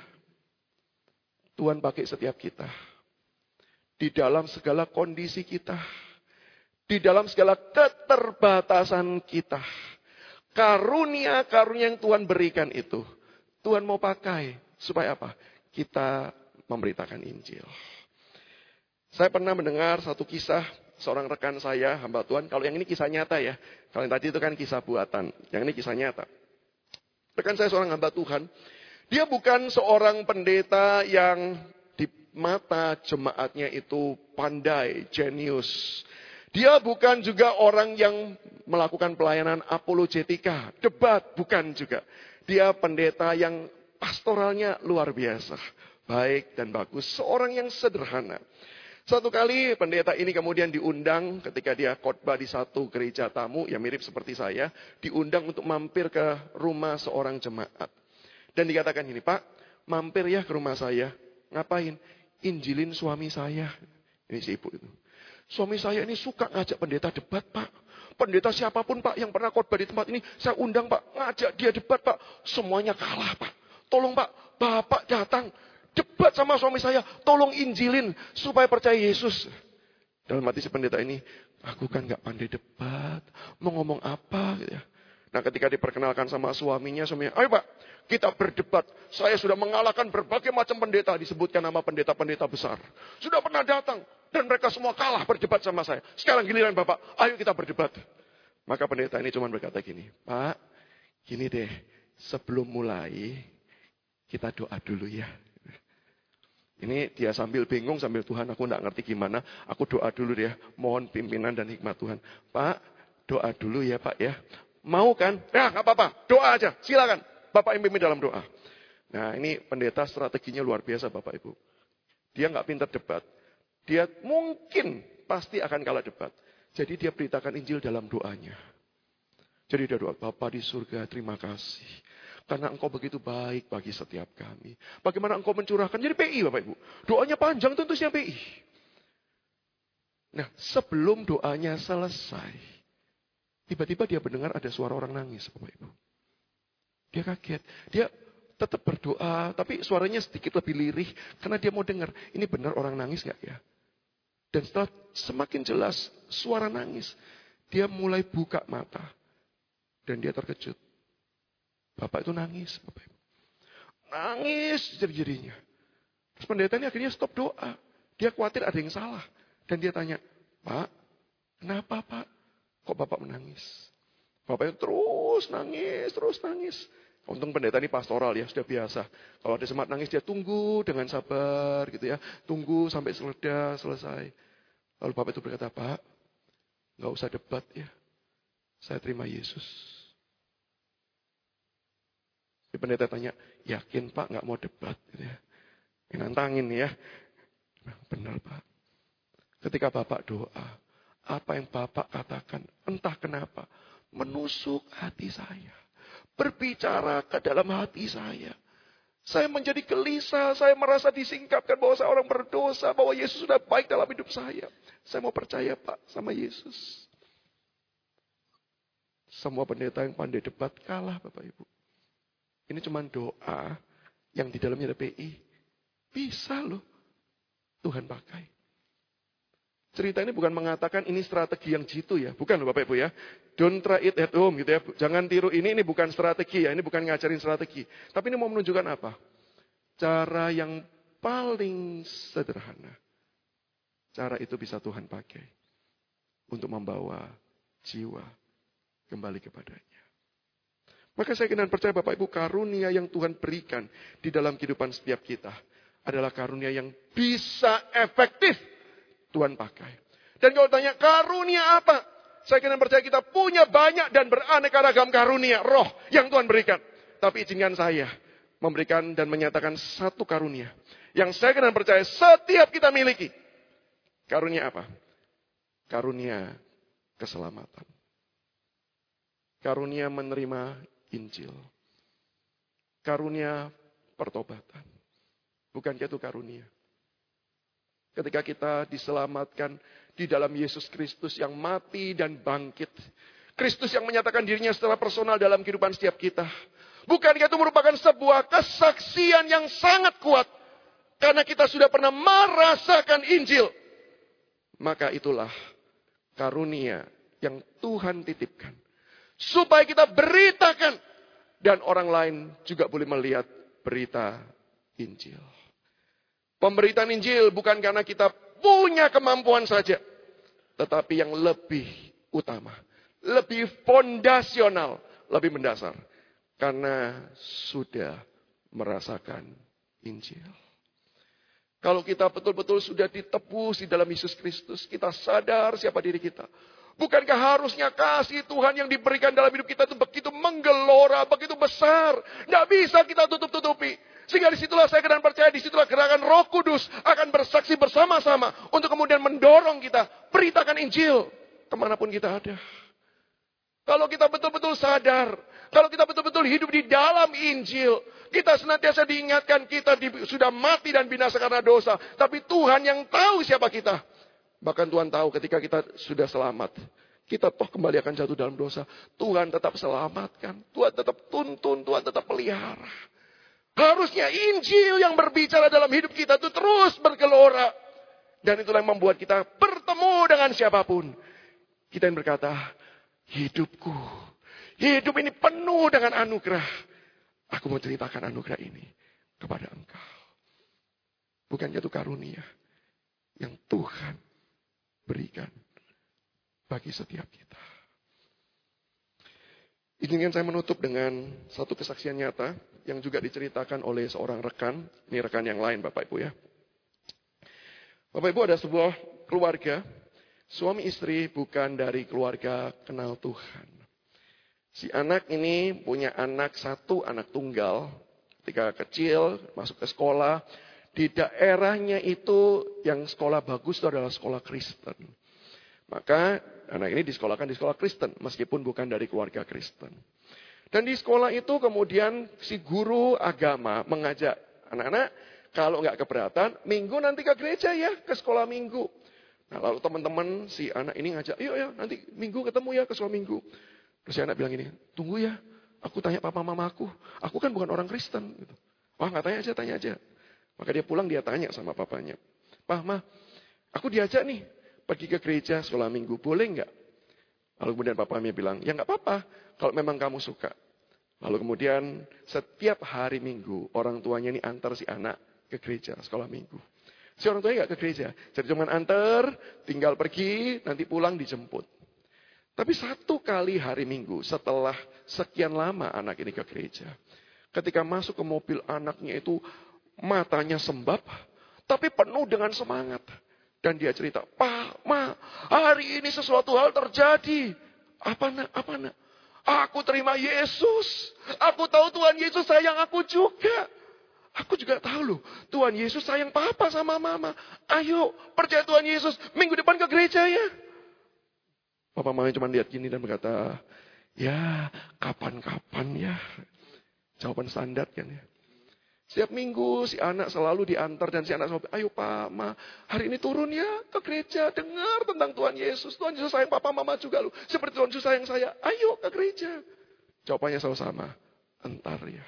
Tuhan pakai setiap kita. Di dalam segala kondisi kita. Di dalam segala keterbatasan kita. Karunia-karunia yang Tuhan berikan itu. Tuhan mau pakai. Supaya apa? Kita memberitakan Injil. Saya pernah mendengar satu kisah. Seorang rekan saya, hamba Tuhan. Kalau yang ini kisah nyata ya. Kalau yang tadi itu kan kisah buatan. Yang ini kisah nyata. Rekan saya seorang hamba Tuhan. Dia bukan seorang pendeta yang di mata jemaatnya itu pandai, jenius. Dia bukan juga orang yang melakukan pelayanan apologetika, debat, bukan juga. Dia pendeta yang pastoralnya luar biasa. Baik dan bagus, seorang yang sederhana. Satu kali pendeta ini kemudian diundang ketika dia khotbah di satu gereja tamu, yang mirip seperti saya, diundang untuk mampir ke rumah seorang jemaat. Dan dikatakan ini, Pak, mampir ya ke rumah saya. Ngapain? Injilin suami saya. Ini si ibu itu. Suami saya ini suka ngajak pendeta debat, Pak. Pendeta siapapun, Pak, yang pernah khotbah di tempat ini, saya undang, Pak. Ngajak dia debat, Pak. Semuanya kalah, Pak. Tolong, Pak, Bapak datang. Debat sama suami saya. Tolong injilin supaya percaya Yesus. Dalam hati si pendeta ini, aku kan gak pandai debat. Mau ngomong apa gitu ya. Nah ketika diperkenalkan sama suaminya, suaminya, ayo Pak, kita berdebat. Saya sudah mengalahkan berbagai macam pendeta. Disebutkan nama pendeta-pendeta besar. Sudah pernah datang. Dan mereka semua kalah berdebat sama saya. Sekarang giliran Bapak, ayo kita berdebat. Maka pendeta ini cuma berkata gini, Pak, gini deh, sebelum mulai, kita doa dulu ya. Ini dia sambil bingung, sambil Tuhan aku tidak ngerti gimana. Aku doa dulu ya, mohon pimpinan dan hikmat Tuhan. Pak, doa dulu ya Pak ya. Mau kan? Ya nggak apa-apa, doa aja, silakan. Bapak yang pimpin dalam doa. Nah ini pendeta strateginya luar biasa Bapak Ibu. Dia nggak pintar debat. Dia mungkin pasti akan kalah debat. Jadi dia beritakan Injil dalam doanya. Jadi dia doa, Bapa di surga terima kasih. Karena engkau begitu baik bagi setiap kami. Bagaimana engkau mencurahkan. Jadi P I Bapak Ibu. Doanya panjang tentunya P I. Nah sebelum doanya selesai. Tiba-tiba dia mendengar ada suara orang nangis Bapak Ibu. Dia kaget. Dia tetap berdoa. Tapi suaranya sedikit lebih lirih. Karena dia mau dengar. Ini benar orang nangis gak ya? Dan setelah semakin jelas suara nangis. Dia mulai buka mata. Dan dia terkejut. Bapak itu nangis. Bapak Ibu. Nangis jadi-jadinya. Terus pendeta ini akhirnya stop doa. Dia khawatir ada yang salah. Dan dia tanya, Pak, kenapa Pak? Kok Bapak menangis? Bapak itu terus nangis, terus nangis. Untung pendeta ini pastoral ya, sudah biasa. Kalau ada semat nangis dia tunggu dengan sabar gitu ya. Tunggu sampai selesai, selesai. Lalu Bapak itu berkata, Pak, gak usah debat ya. Saya terima Yesus. Si pendeta tanya, yakin Pak gak mau debat? Gitu ya. Ini nantangin ya. Benar Pak. Ketika Bapak doa, apa yang Bapak katakan, entah kenapa, menusuk hati saya. Berbicara ke dalam hati saya. Saya menjadi gelisah, saya merasa disingkapkan bahwa saya orang berdosa, bahwa Yesus sudah baik dalam hidup saya. Saya mau percaya Pak sama Yesus. Semua pendeta yang pandai debat kalah Bapak Ibu. Ini cuma doa yang di dalamnya ada P I. Bisa loh Tuhan pakai. Cerita ini bukan mengatakan ini strategi yang jitu ya. Bukan loh Bapak Ibu ya. Don't try it at home gitu ya. Jangan tiru ini, ini bukan strategi ya. Ini bukan ngajarin strategi. Tapi ini mau menunjukkan apa? Cara yang paling sederhana. Cara itu bisa Tuhan pakai. Untuk membawa jiwa kembali kepadanya. Maka saya ingin percaya Bapak Ibu, karunia yang Tuhan berikan di dalam kehidupan setiap kita adalah karunia yang bisa efektif Tuhan pakai. Dan kalau tanya karunia apa? Saya ingin percaya kita punya banyak dan beraneka ragam karunia roh yang Tuhan berikan. Tapi izinkan saya memberikan dan menyatakan satu karunia yang saya ingin percaya setiap kita miliki. Karunia apa? Karunia keselamatan. Karunia menerima Injil. Karunia pertobatan. Bukankah itu karunia? Ketika kita diselamatkan di dalam Yesus Kristus yang mati dan bangkit. Kristus yang menyatakan dirinya secara personal dalam kehidupan setiap kita. Bukankah itu merupakan sebuah kesaksian yang sangat kuat. Karena kita sudah pernah merasakan Injil. Maka itulah karunia yang Tuhan titipkan. Supaya kita beritakan. Dan orang lain juga boleh melihat berita Injil. Pemberitaan Injil bukan karena kita punya kemampuan saja. Tetapi yang lebih utama. Lebih fondasional. Lebih mendasar. Karena sudah merasakan Injil. Kalau kita betul-betul sudah ditebus di dalam Yesus Kristus, kita sadar siapa diri kita. Bukankah harusnya kasih Tuhan yang diberikan dalam hidup kita itu begitu menggelora, begitu besar. Tidak bisa kita tutup-tutupi. Sehingga disitulah saya dan percaya, disitulah gerakan Roh Kudus akan bersaksi bersama-sama. Untuk kemudian mendorong kita, beritakan Injil kemanapun kita ada. Kalau kita betul-betul sadar, kalau kita betul-betul hidup di dalam Injil, kita senantiasa diingatkan kita di, sudah mati dan binasa karena dosa. Tapi Tuhan yang tahu siapa kita. Bahkan Tuhan tahu ketika kita sudah selamat. Kita toh kembali akan jatuh dalam dosa. Tuhan tetap selamatkan. Tuhan tetap tuntun. Tuhan tetap pelihara. Harusnya Injil yang berbicara dalam hidup kita itu terus bergelora. Dan itulah yang membuat kita bertemu dengan siapapun. Kita yang berkata, hidupku. Hidup ini penuh dengan anugerah. Aku mau ceritakan anugerah ini kepada engkau. Bukannya itu karunia yang Tuhan berikan bagi setiap kita. Izinkan saya menutup dengan satu kesaksian nyata yang juga diceritakan oleh seorang rekan. Ini rekan yang lain Bapak Ibu ya. Bapak Ibu, ada sebuah keluarga. Suami istri bukan dari keluarga kenal Tuhan. Si anak ini punya anak satu, anak tunggal. Ketika kecil, masuk ke sekolah. Di daerahnya itu yang sekolah bagus itu adalah sekolah Kristen. Maka anak ini disekolahkan di sekolah Kristen. Meskipun bukan dari keluarga Kristen. Dan di sekolah itu kemudian si guru agama mengajak anak-anak. Kalau nggak keberatan, minggu nanti ke gereja ya, ke sekolah minggu. Nah lalu teman-teman si anak ini ngajak, yuk ya nanti minggu ketemu ya ke sekolah minggu. Terus si anak bilang gini, tunggu ya, aku tanya papa mama aku. Aku kan bukan orang Kristen. Gitu. Wah nggak tanya aja, tanya aja. Maka dia pulang dia tanya sama papanya. Pak, ma, aku diajak nih pergi ke gereja sekolah minggu. Boleh nggak? Lalu kemudian papanya bilang, ya nggak apa-apa kalau memang kamu suka. Lalu kemudian setiap hari minggu orang tuanya ini antar si anak ke gereja sekolah minggu. Si orang tuanya nggak ke gereja. Jadi cuma antar, tinggal pergi, nanti pulang dijemput. Tapi satu kali hari Minggu setelah sekian lama anak ini ke gereja. Ketika masuk ke mobil anaknya itu matanya sembab. Tapi penuh dengan semangat. Dan dia cerita, Pak, Ma, hari ini sesuatu hal terjadi. Apa nak, apa nak? Aku terima Yesus. Aku tahu Tuhan Yesus sayang aku juga. Aku juga tahu loh, Tuhan Yesus sayang papa sama mama. Ayo, percaya Tuhan Yesus, minggu depan ke gereja ya. Papa mamanya cuma lihat gini dan berkata, ya kapan-kapan ya. Jawaban standar kan ya. Setiap minggu si anak selalu diantar dan si anak selalu, ayo Pak, Ma, hari ini turun ya ke gereja. Dengar tentang Tuhan Yesus. Tuhan Yesus sayang papa mama juga loh. Seperti Tuhan Yesus sayang saya, ayo ke gereja. Jawabannya selalu sama, entar ya.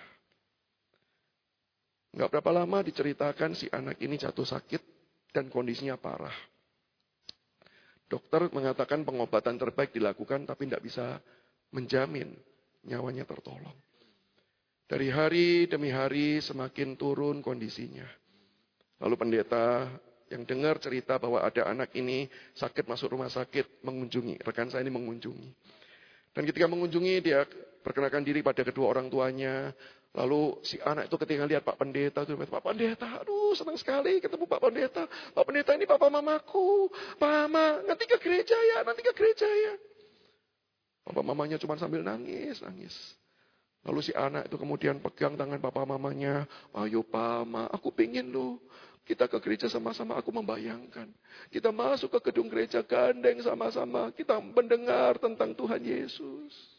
Gak berapa lama diceritakan si anak ini jatuh sakit dan kondisinya parah. Dokter mengatakan pengobatan terbaik dilakukan tapi tidak bisa menjamin nyawanya tertolong. Dari hari demi hari semakin turun kondisinya. Lalu pendeta yang dengar cerita bahwa ada anak ini sakit masuk rumah sakit mengunjungi. Rekan saya ini mengunjungi. Dan ketika mengunjungi dia perkenalkan diri pada kedua orang tuanya. Lalu si anak itu ketika lihat Pak Pendeta, itu Pak Pendeta, aduh senang sekali ketemu Pak Pendeta. Pak Pendeta ini papa mamaku. Pak Mama, nanti ke gereja ya, nanti ke gereja ya. Papa mamanya cuma sambil nangis, nangis. Lalu si anak itu kemudian pegang tangan papa mamanya. Ayo Pak, Ma, aku pingin loh. Kita ke gereja sama-sama, aku membayangkan. Kita masuk ke gedung gereja gandeng sama-sama. Kita mendengar tentang Tuhan Yesus.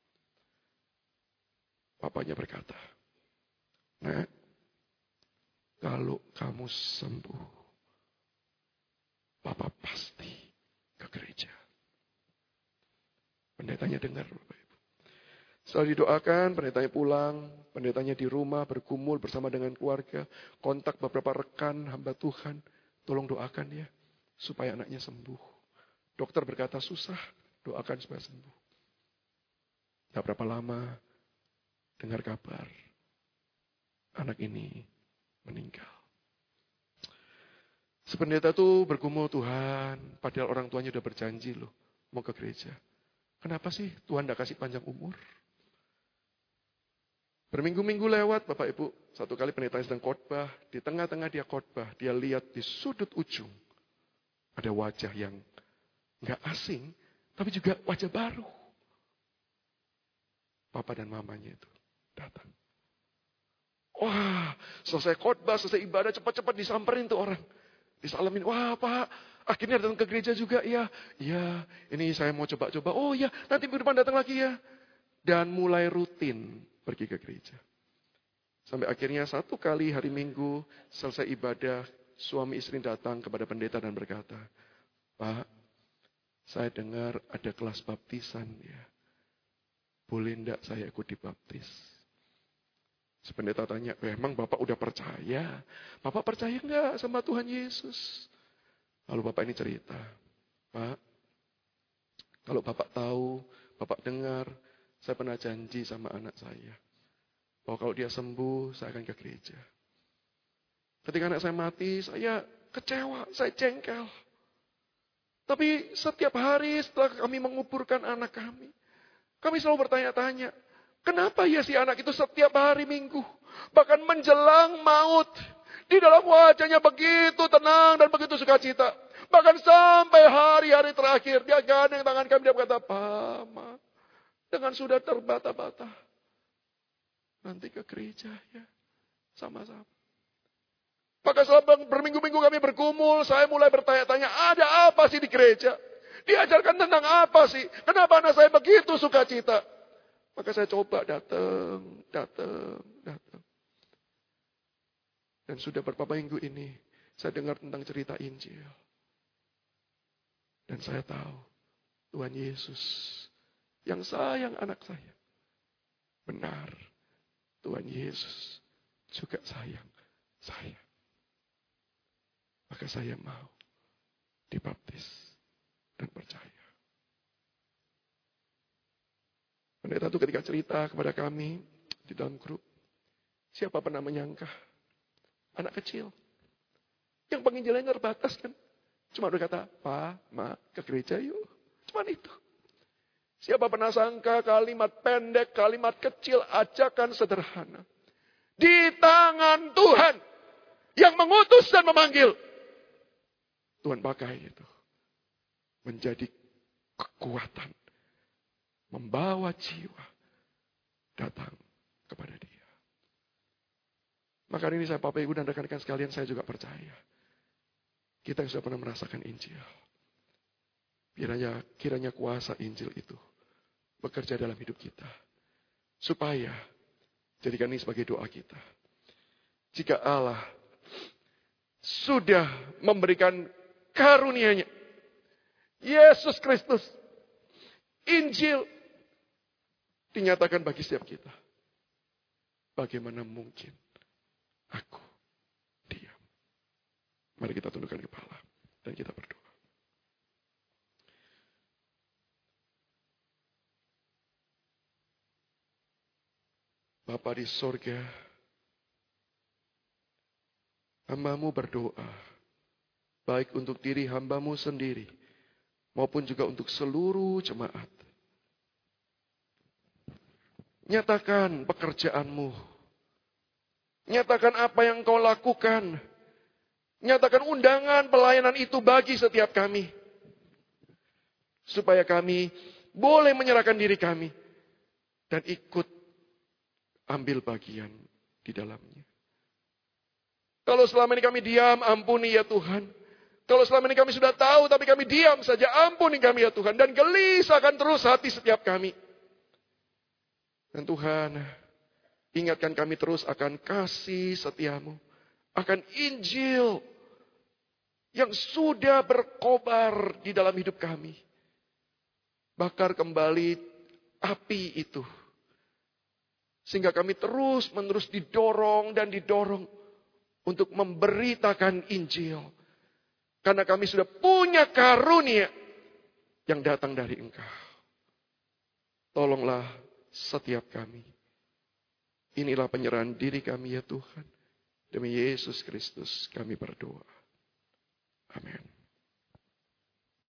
Papanya berkata, Nak, kalau kamu sembuh, Papa pasti ke gereja. Pendetanya dengar, Bapak Ibu. Setelah didoakan, pendetanya pulang, pendetanya di rumah bergumul bersama dengan keluarga, kontak beberapa rekan hamba Tuhan, tolong doakan ya, supaya anaknya sembuh. Dokter berkata susah, doakan supaya sembuh. Tak berapa lama, dengar kabar, anak ini meninggal. Si pendeta itu bergumul, Tuhan, padahal orang tuanya udah berjanji loh, mau ke gereja. Kenapa sih Tuhan tidak kasih panjang umur? Berminggu-minggu lewat, Bapak Ibu, satu kali pendeta sedang khotbah, di tengah-tengah dia khotbah, dia lihat di sudut ujung, ada wajah yang nggak asing, tapi juga wajah baru. Papa dan mamanya itu datang. Wah, selesai khotbah, selesai ibadah, cepat-cepat disamperin tuh orang. Disalamin, wah Pak, akhirnya datang ke gereja juga, ya. Iya, ini saya mau coba-coba. Oh ya, nanti minggu depan datang lagi ya. Dan mulai rutin pergi ke gereja. Sampai akhirnya satu kali hari Minggu, selesai ibadah, suami istri datang kepada pendeta dan berkata, Pak, saya dengar ada kelas baptisan ya. Boleh enggak saya ikut dibaptis? Si pendeta tanya, memang Bapak udah percaya? Bapak percaya enggak sama Tuhan Yesus? Lalu Bapak ini cerita, Pak, kalau Bapak tahu, Bapak dengar, saya pernah janji sama anak saya, bahwa kalau dia sembuh, saya akan ke gereja. Ketika anak saya mati, saya kecewa, saya jengkel. Tapi setiap hari setelah kami menguburkan anak kami, kami selalu bertanya-tanya, kenapa ya si anak itu setiap hari Minggu, bahkan menjelang maut, di dalam wajahnya begitu tenang dan begitu sukacita. Bahkan sampai hari-hari terakhir, dia gandeng tangan kami, dia berkata, Pak, Ma, dengan sudah terbata-bata, nanti ke gereja ya, sama-sama. Maka setelah berminggu-minggu kami bergumul, saya mulai bertanya-tanya, ada apa sih di gereja? Diajarkan tentang apa sih? Kenapa anak saya begitu sukacita? Maka saya coba datang, datang, datang. Dan sudah beberapa minggu ini, saya dengar tentang cerita Injil. Dan saya tahu, Tuhan Yesus yang sayang anak saya. Benar, Tuhan Yesus juga sayang saya. Maka saya mau dibaptis dan percaya. Pendeta itu ketika cerita kepada kami di dalam grup, siapa pernah menyangka anak kecil yang penginjilannya terbatas kan, cuma berkata, Pak, Ma, ke gereja yuk. Cuma itu. Siapa pernah sangka kalimat pendek, kalimat kecil, ajakan sederhana. Di tangan Tuhan yang mengutus dan memanggil. Tuhan pakai itu. Menjadi kekuatan. Membawa jiwa datang kepada dia. Maka ini saya Bapak Ibu dan rekan-rekan sekalian, saya juga percaya. Kita yang sudah pernah merasakan Injil. Kiranya, kiranya kuasa Injil itu bekerja dalam hidup kita. Supaya, jadikan ini sebagai doa kita. Jika Allah sudah memberikan karunia-Nya, Yesus Kristus, Injil, dinyatakan bagi setiap kita. Bagaimana mungkin aku diam? Mari kita tundukkan kepala dan kita berdoa. Bapa di sorga, hamba-Mu berdoa, baik untuk diri hamba-Mu sendiri, maupun juga untuk seluruh jemaat. Nyatakan pekerjaan-Mu. Nyatakan apa yang Kau lakukan. Nyatakan undangan pelayanan itu bagi setiap kami. Supaya kami boleh menyerahkan diri kami. Dan ikut ambil bagian di dalamnya. Kalau selama ini kami diam, ampuni ya Tuhan. Kalau selama ini kami sudah tahu, tapi kami diam saja, ampuni kami ya Tuhan. Dan gelisahkan terus hati setiap kami. Dan Tuhan, ingatkan kami terus akan kasih setiamu. Akan Injil yang sudah berkobar di dalam hidup kami. Bakar kembali api itu. Sehingga kami terus menerus didorong dan didorong untuk memberitakan Injil. Karena kami sudah punya karunia yang datang dari Engkau. Tolonglah setiap kami. Inilah penyerahan diri kami ya Tuhan. Demi Yesus Kristus kami berdoa. Amin.